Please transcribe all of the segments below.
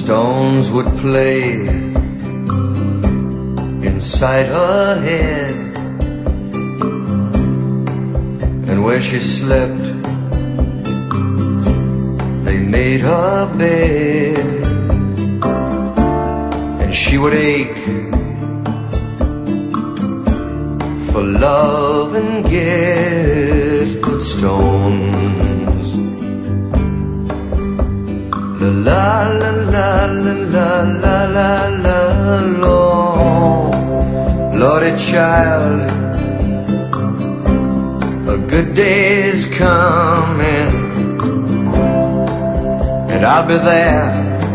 stones would play inside her head, and where she slept they made her bed. And she would ache for love and get good stones. La la la la la la la la la. Lordy child, a good day's coming, and I'll be there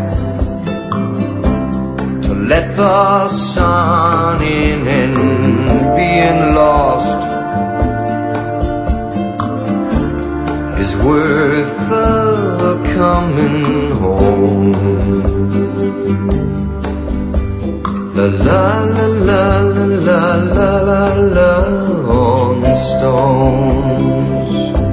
to let the sun in, and being lost is worth the coming home. La la la la la la la la on the stones.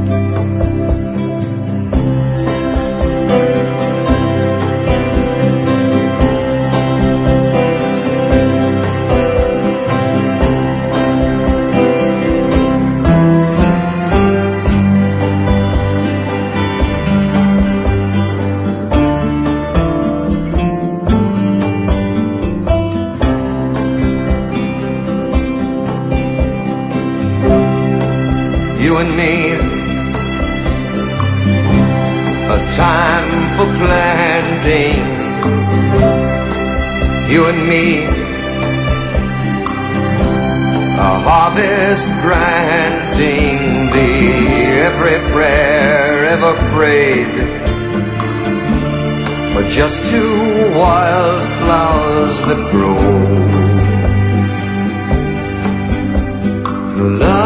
You and me, a time for planting. You and me, a harvest granting, the every prayer ever prayed for just two wildflowers that grow. La